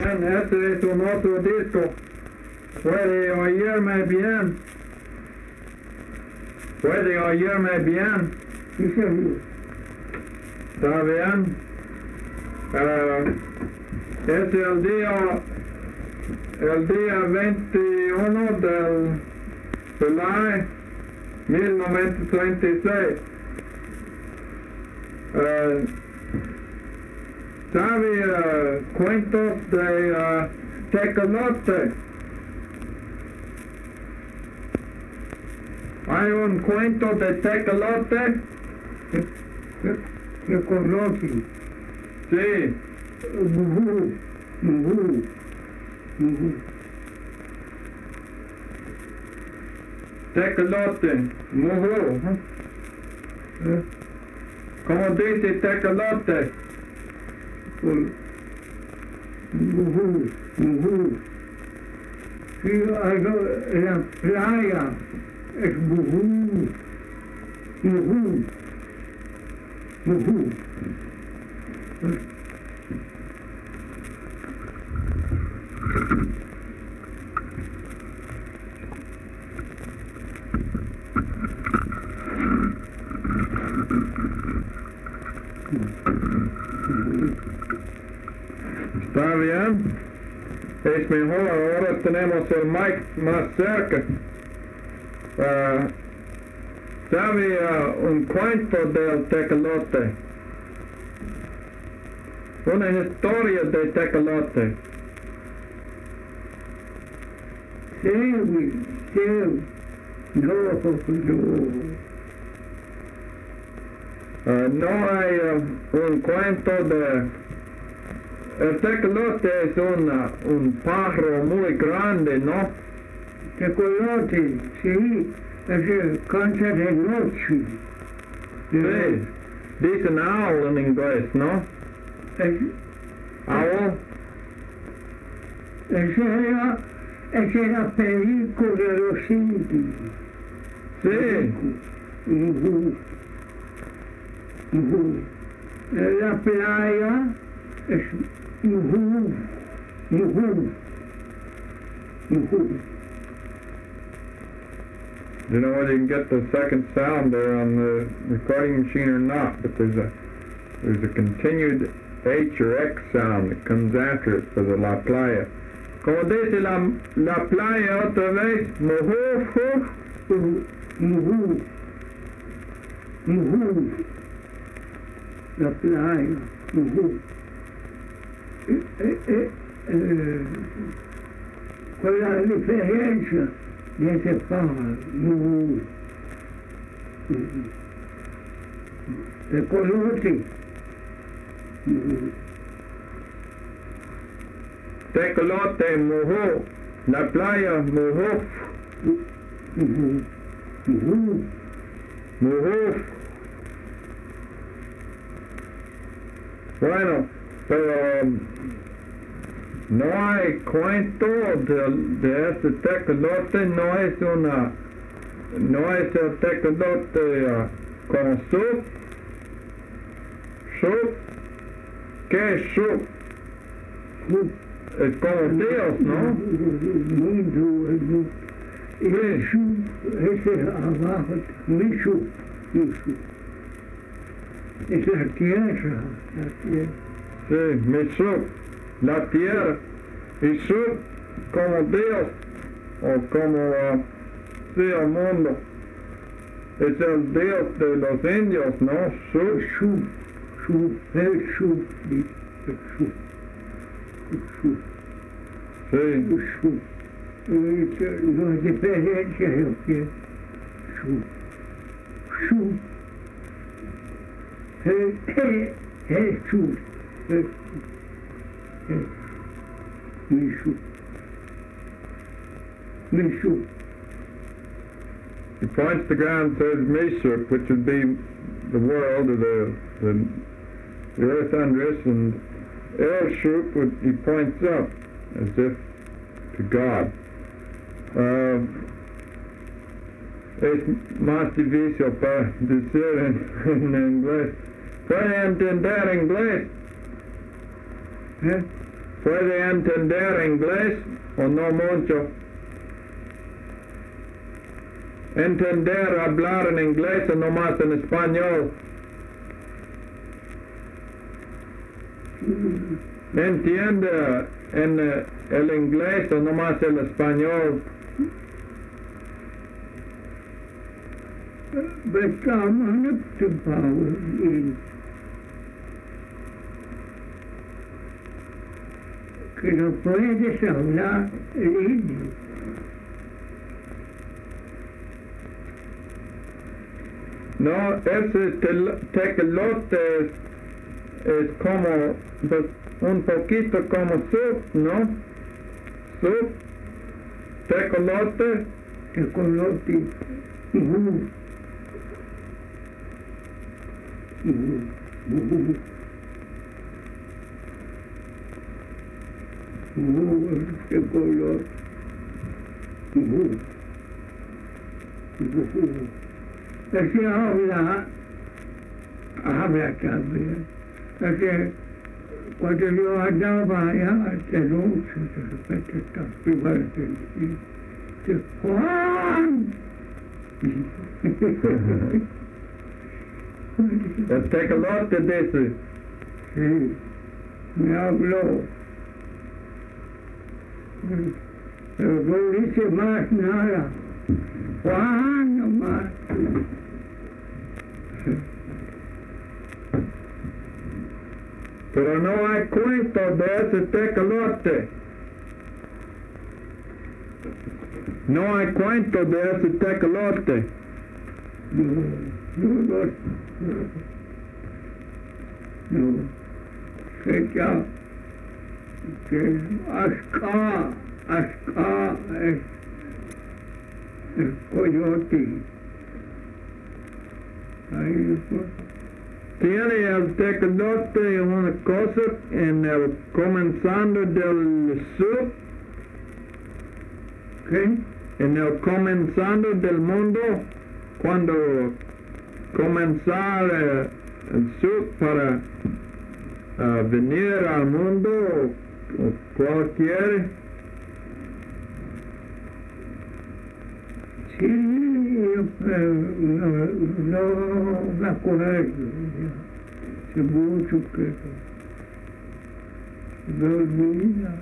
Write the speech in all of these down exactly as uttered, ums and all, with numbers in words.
bien, este es un otro disco. ¿Puede oírme bien? ¿Puede oírme bien? Sí, señor. ¿Está bien? Uh, es el día, el día veintiuno del July mil novecientos treinta y seis. Uh, ¿Sabe uh, cuentos de uh, Tecolote? ¿Hay un cuento de Tecolote? Tecolote. Sí. Mujú, mujú, mujú. Tecolote, mujú. ¿Eh? ¿Cómo dice Tecolote? Mujú, mujú. Sí, algo, la playa es mujú, mujú, mujú. ¿Está bien? Es mejor, ahora tenemos el mic más cerca. Uh, ¿Sabe uh, un cuento del Tecolote? Una historia de Tecolote. Sí, sí. No, no. Uh, no hay uh, un cuento de... El tecolote es una, un pájaro muy grande, ¿no? Tecolote, sí, es el canta de noche. Sí, dicen owl en inglés, ¿no? Es, Owl. esa era, esa era película de los indios. Sí. Ujú. Ujú. La playa es mujú, mujú, mujú. You know whether you can get the second sound there on the recording machine or not, but there's a there's a continued H or X sound that comes after it for the La Playa. Como dice la, la playa otra vez, mujú, Mujú, mujú, mujú. La playa, mujú. Eh, eh, eh, eh, ¿Cuál es la diferencia de ese pájaro? Mujú. El colote. Mujú. tecolote, mujú, la playa, mujú, Mujú. Mujú. mujú. Bueno, pero um, no hay cuento de, de este tecolote, no es una, no es el tecolote uh, con soup, soup, ¿qué es soup? Es como Dios, ¿no? Mundo, Jesús, ese abajo, Jesús, Jesús. Es la tierra, la tierra. Sí, mi soup, la tierra, y soup como Dios, o como, uh, sí, el mundo. Es el Dios de los indios, ¿no? Soup. Jesús, Jesús, Jesús, Jesús, Jesús, Sí, Jesús. No hay diferencia, yo quiero. Jesús, Jesús. Je- je- Jesús, Jesús, Jesús, Jesús. he points to ground, says Meshuk, which would be the world, or the, the, the earth under us, and El Shuk, would, he points up, as if to God. Uh, es más difícil para decir en, en inglés. Puede entender inglés. ¿Eh? ¿Puede entender inglés o no mucho? ¿Entender, hablar en inglés o nomás en español? ¿Entiende en eh, el inglés o nomás el español? Become up to power in que no puedes hablar el indio. No, ese tel- tecolote es, es como pues, un poquito como soup, ¿no? Soup, tecolote, Tecolote. Ujú. Ujú. Ujú. Ujú. Tecolote. Ujú. Ujú. Ese habla, habla también. Ese, cuando yo andaba allá de noche, de repente estaba primero que dice, Juan. el tecolote dice, Sí, me habló. Pero no dice más nada. Juan nomás. pero no hay cuento de ese tecolote. No hay cuento de ese tecolote. No, no, no, no. No. Que ya, que acá, acá es el coyote. Ahí pues. Tiene el tecolote una cosa en el comenzando del sur, ¿Qué? en el comenzando del mundo, cuando comenzar eh, el sur para eh, venir al mundo o, o cualquier. Sí, pero no, no me acuerdo. Hace mucho que me olvida.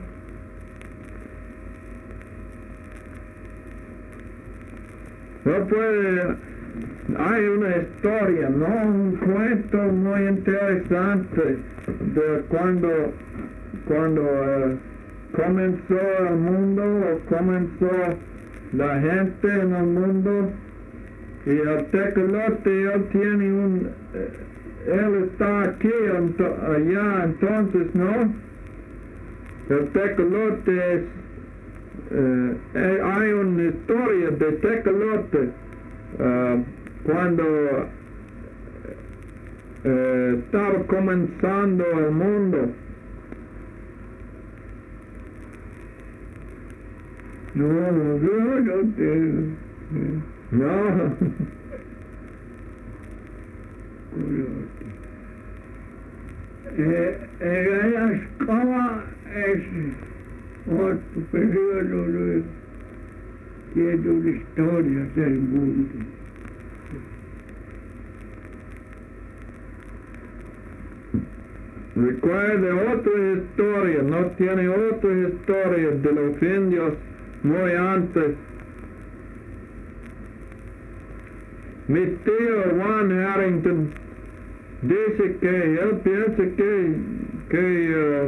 No puede, hay una historia, ¿no? Un cuento muy interesante de cuando, cuando eh, comenzó el mundo o comenzó la gente en el mundo y el tecolote, él tiene un, eh, él está aquí, ento- allá, entonces, ¿no? El tecolote es, eh, eh, hay una historia de tecolote eh, cuando eh, estaba comenzando el mundo. No, no, no te... No, Coyote. Eh, en la escala es otro periodo de viendo la historia del mundo. recuerde otra historia, no tiene otra historia de los indios muy antes. Mi tío Juan Harrington dice que él piensa que, que uh,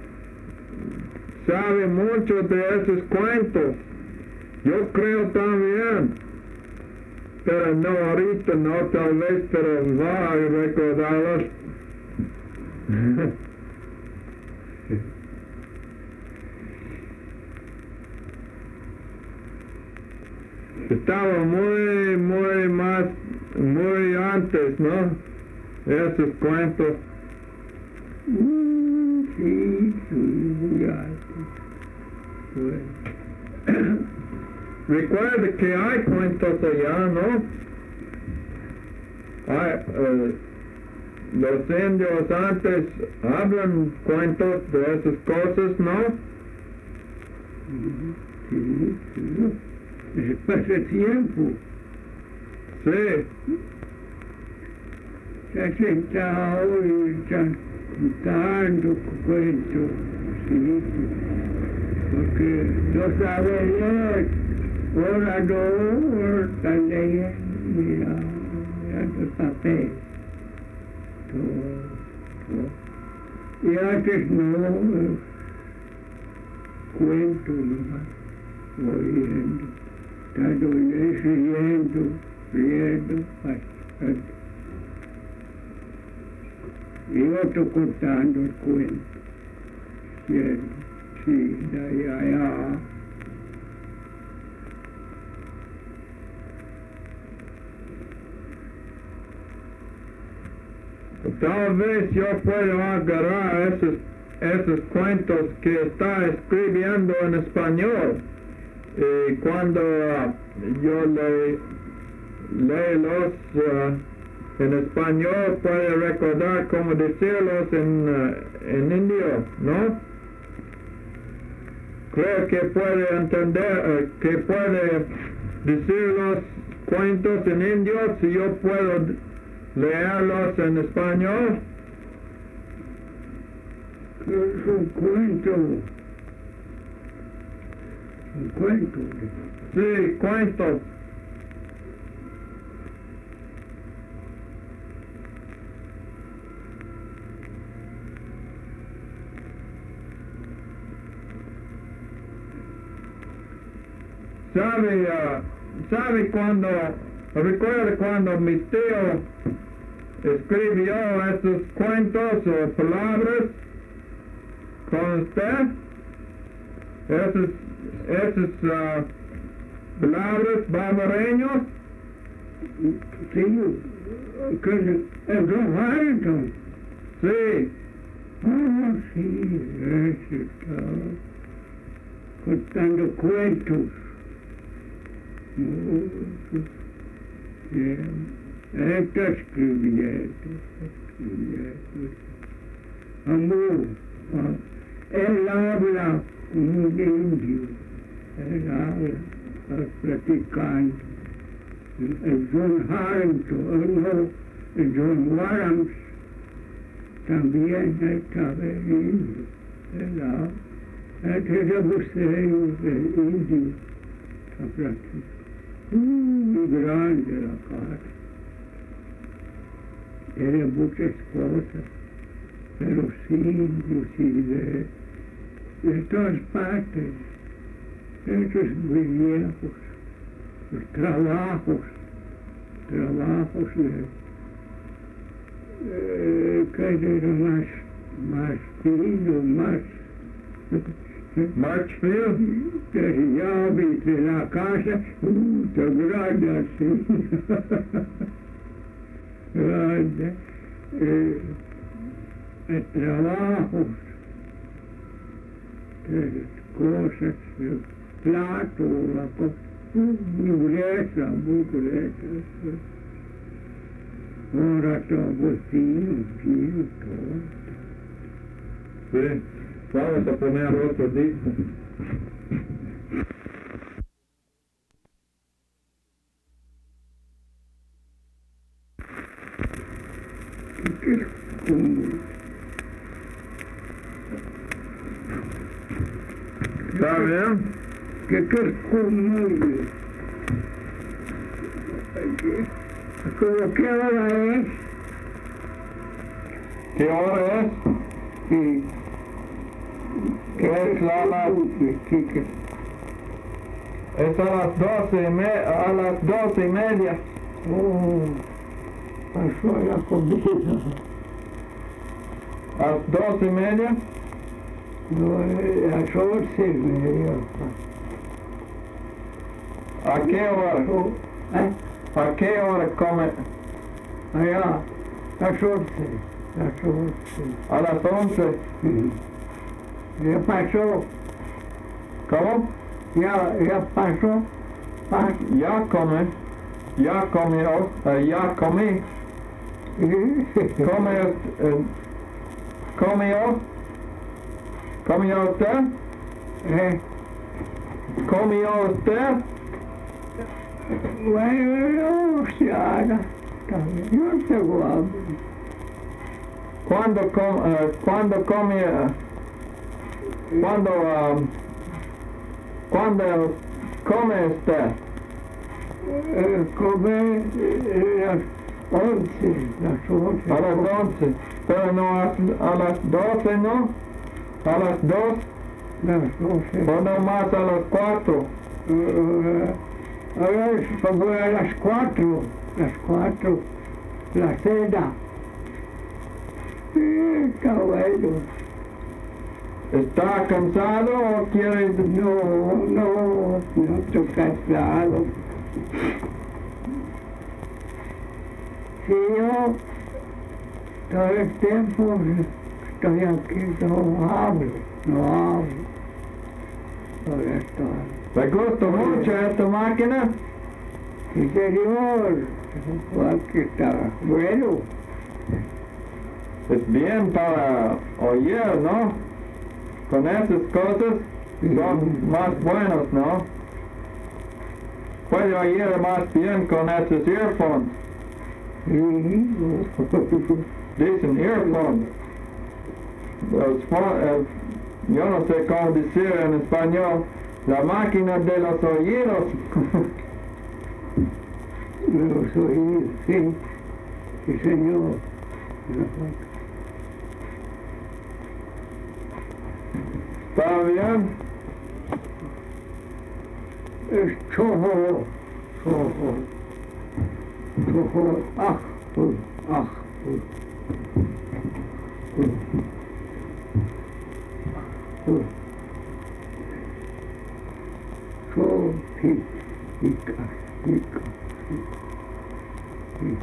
sabe mucho de esos cuentos. Yo creo también, pero no ahorita, no tal vez, pero va a recordarlos. Estaba muy, muy más, muy antes, ¿no? Esos cuentos. Mm, sí, sí, muy alto. Bueno. Recuerda que hay cuentos allá, ¿no? Hay, eh, los indios antes hablan cuentos de esas cosas, ¿no? Sí, sí. Es pasatiempo. Sí. Se ha sentado y están contando cuentos, sí. Porque no sabe leer. Ahora no, ahora están leyendo, mira, mirando el papel. Todo, todo. Y antes no, eh, cuento nomás, oyendo, estando riendo, riendo, bastante. Y otro contando el cuento, sí, sí, de allá, allá. Tal vez yo puedo agarrar esos, esos cuentos que está escribiendo en español. Y cuando uh, yo le, leo los uh, en español, puedo recordar cómo decirlos en, uh, en indio, ¿no? Creo que puede entender, uh, que puede decir los cuentos en indio si yo puedo leerlos en español. Es un cuento. Un cuento. Sí, cuentos. ¿Sabe, uh, sabe cuando, recuerda cuando mi tío escribió esos cuentos o palabras con usted? Esas, esas uh, palabras barbareños. Sí, que el Don Harrington. Sí. Ah, sí, eso está contando cuentos. Oh, bien. Está escribiendo, escribiendo. Amor, él habla como un indio, él habla, platicando. El John Harrington, no, el John Warrams, también estaba en indio, él habla. Este es el museo del indio, está platicando. Muy grande la casa. Era muchas cosas, pero sí, inclusive, de todas partes, esos muy viejos, los trabajos, trabajos de, eh, que era más, más fino, más, Marchfield. de llaves de la casa, uh, tan grande así. Grande, eh, eh, trabajos, eh, cosas, eh, plato, la cosa, uh, muy gruesa, muy gruesa. Ahora todo fino, fino, todo. Sí, vamos a poner otro disco. Que es como, ¿Está bien? que, que es como, como que hora es, ¿Qué hora es? sí, ¿Qué es la, la, sí, que, es a las doce y me, a las doce y media. oh, pasó la comida. ¿A las doce y media? No, a las once y media. ¿A qué hora? ¿Eh? ¿A qué hora come? Allá, las once, las once. ¿A las once? Sí. Ya pasó, ¿Cómo? ya, ya pasó, pasó. Ya come. Ya comió. eh, ya comí. ¿Come, eh, ¿Comió? ¿Comió usted? ¿Eh? ¿Comió usted? Bueno, no sé, ahora también no tengo hambre. ¿Cuándo, com, eh, ¿cuándo come? eh, ¿Cuándo, um, ¿Cuándo come usted? Eh, come eh, las once, las once. A las once. Pero no a, a las doce, ¿no? A las dos. Las doce. O no más a las cuatro. Eh, a ver, como a las cuatro, las cuatro, la cena. Sí, está bueno. ¿Está cansado o quiere? No, no, no estoy cansado. Si yo todo el tiempo estoy aquí, no hablo, no hablo. Por esto. ¿Le gusta mucho esta máquina? Sí, señor, aquí está bueno. Es bien para oír, ¿no? Con esas cosas son más buenos, ¿no? Puede oír más bien con esos earphones. Dicen earphones. Los fo- eh, yo no sé cómo decir en español. La máquina de los oídos. Los oídos, sí, sí, señor. ¿Está bien? Es chojo, chojo, chojo, ah, uh, ah, uh, uh, uh. Chojo, pica, pica, pica, pica.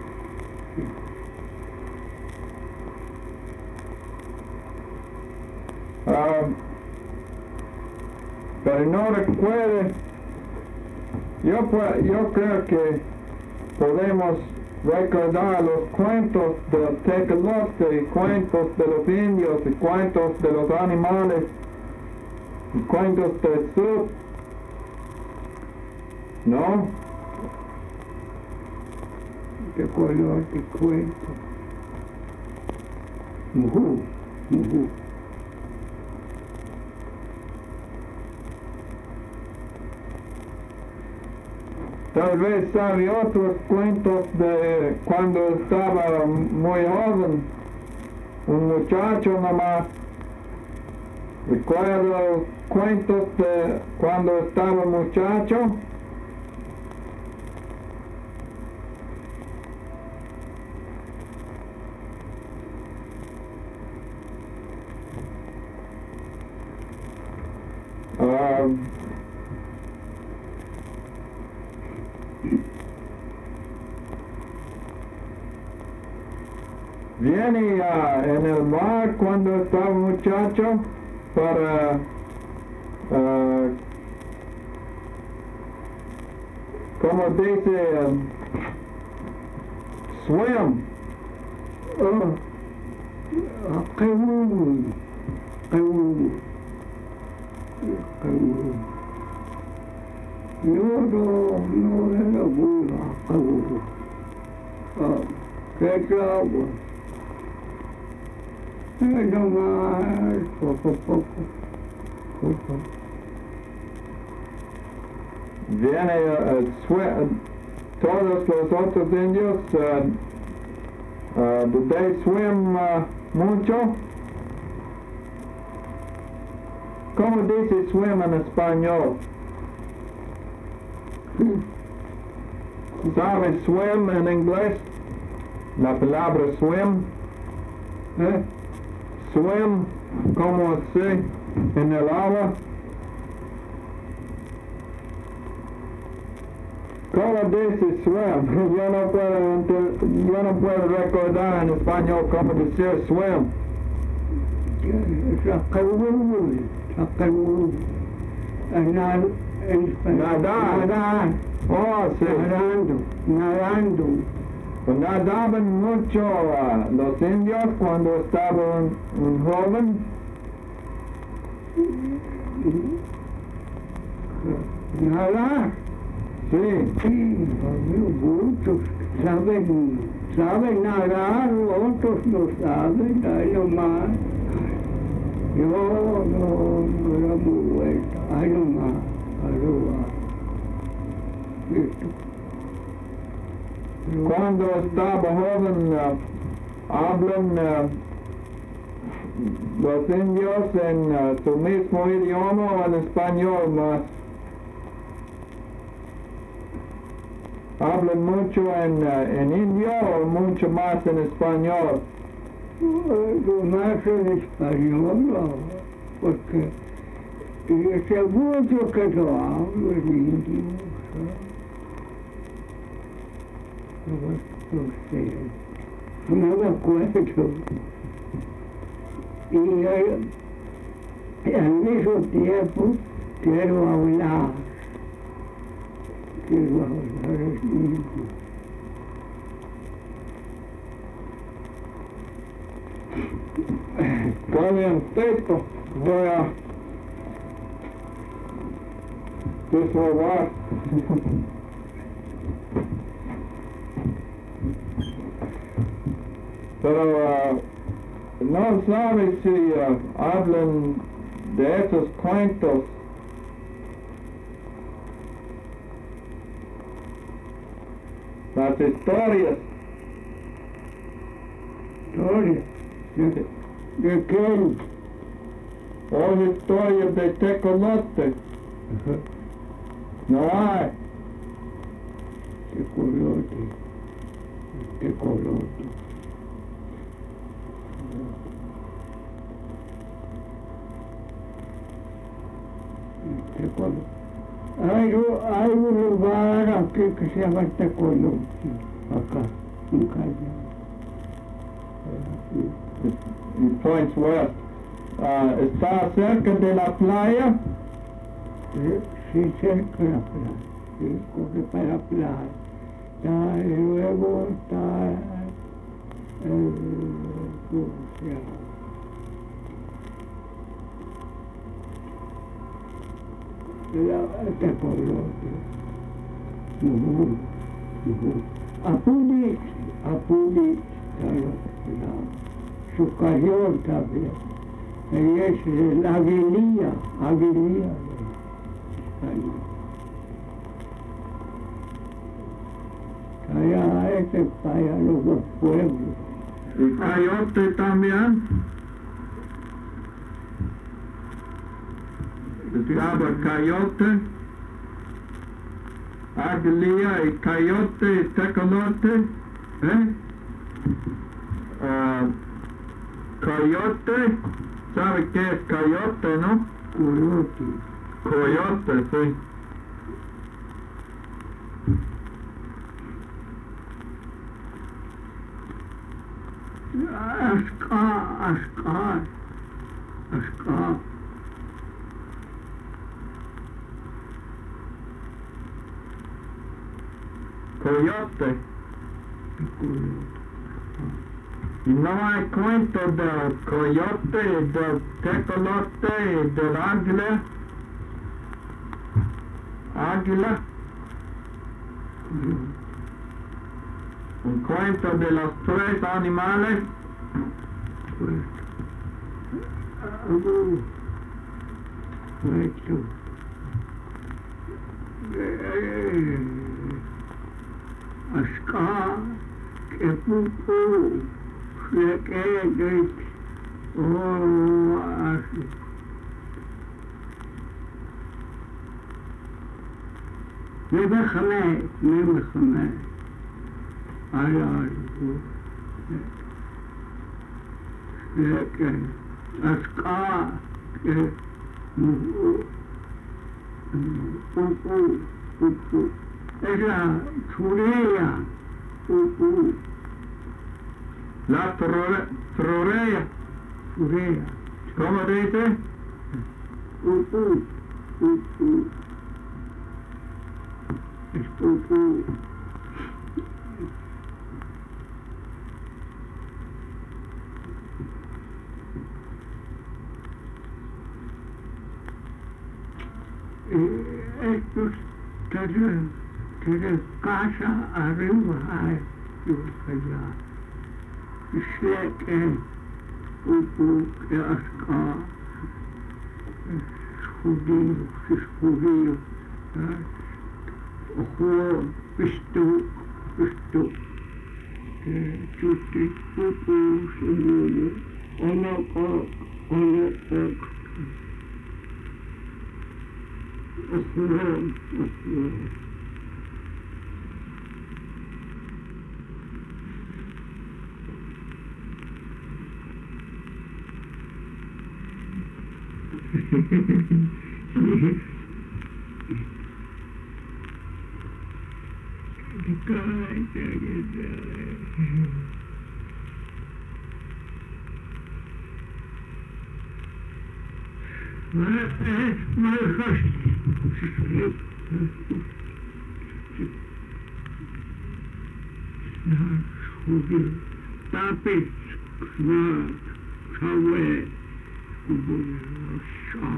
Ah, pero no recuerde, yo, pu- yo creo que podemos recordar los cuentos del Tecolote, y cuentos de los indios, y cuentos de los animales, y cuentos del sur, ¿no? De color de cuento. Mujú, mujú. Tal vez sabe otros cuentos de cuando estaba muy joven, un muchacho nomás. Recuerdo cuentos de cuando estaba muchacho. Ah, viene ah, en el mar cuando estaba muchacho para ah, como dice um, swim. Oh, قوي قوي قوي نور نور أبوها قوي كتاب أنا ما poco poco poco Viene uh, swim, todos los otros indios uh, uh, do they swim uh, mucho? ¿Cómo dice swim en español? ¿Sabe swim en inglés? La palabra swim. ¿eh? Swim, ¿cómo así? En el agua. ¿Cómo dice swim? Yo no puedo, ente- yo no puedo recordar en español cómo decir swim. تقوي تقوي أنا Nadar. nadar Oh, sí. nadando nadando Pues nadaban mucho uh, los indios cuando estaban un joven. Nadar. Sí. Sí, muchos saben, saben nadar, otros no saben, ahí nomás. Yo no, no era muy bueno, ahí nomás, arriba. Cuando estaba joven, uh, hablan uh, los indios en uh, su mismo idioma o en español más. ¿Hablan mucho en, uh, en indio o mucho más en español? Lo más en español, ¿no? Porque hace mucho que no hablo en indio, ¿sabes? No sé, no me acuerdo. Y eh, al mismo tiempo quiero hablar, quiero hablar en indio. Está bien, Tito. Voy a deshogar. Pero uh, no sabes si uh, hablan de esos cuentos. Las historias. Historia. ¿De, de quién? Las historias de Tecolote. No hay. Tecolote. Tecolote. Tecolote. Hay, hay un lugar aquí que se llama Tecolote, acá, en Callao. It points west. Uh, ¿Está cerca de la playa? Sí, cerca de la playa. Sí, corre para la playa. Está, y luego está el... ¿cómo se llama? La Tecolote. Uh-huh. Uh-huh. Apuni, Apuni, su cayón también. Y es la Aguililla, Aguililla. Allá ese para allá los dos pueblos. ¿Y Cayote también? Estaba Cayote, Aguililla y Cayote y Tecolote, ¿eh? Uh, coyote, ¿sabe qué es coyote, no? Coyote. Coyote, sí. Ascar, Ascar, Ascar. Coyote. Y no hay cuento del coyote, del tecolote y del águila. Águila. Un cuento de los tres animales. Cuento. Ascar, que pupu. Lekek, oh, así. Mebekhameh, mebekhameh. Ay, ay, lekek, aska, ke, pupu, pupu. Esa chureya, pupu. La trorea. Chureya. ¿Cómo dice? Pupu, pupu. Es pupu. estos desde, desde casa arriba hay allá. Y siete hubo que hasta judíos, es judío. Ojo, visto, visto. Tutti hubo seguro. Ona ko, ona ko. Ojo, ojo. Tapi semua cawe shop,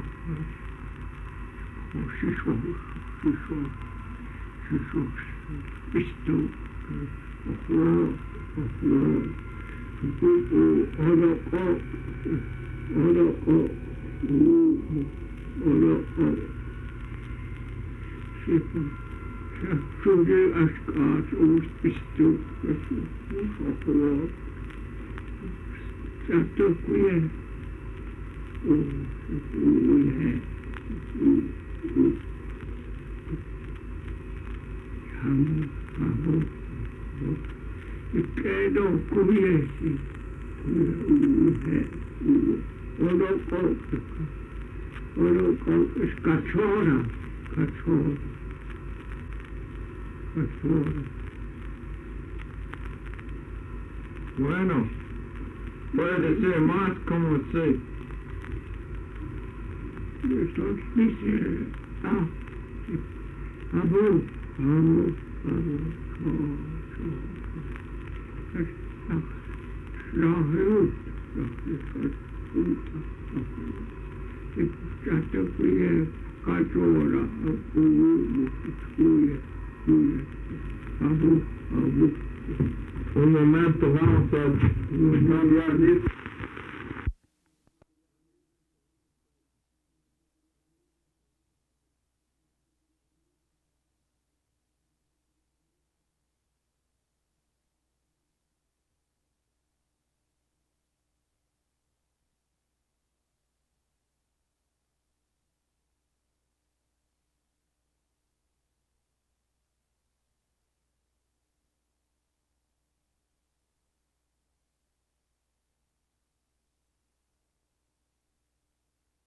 siswa, siswa, siswa, itu, oh, oh, itu orang oh, orang oh, orang oh, siswa, sudah asal us itu, oh, satu kuya. Credo cuiesi, oro colpo, oro colpo, scacciora, scacciora, scacciora. Bueno, puede decir más como sí. Esto dice, ah, abu, abu, abu, oh, la luz, ya te cuide, cachorra, abu, cuide, cuide, abu, abu. Un momento, vamos a cambiar de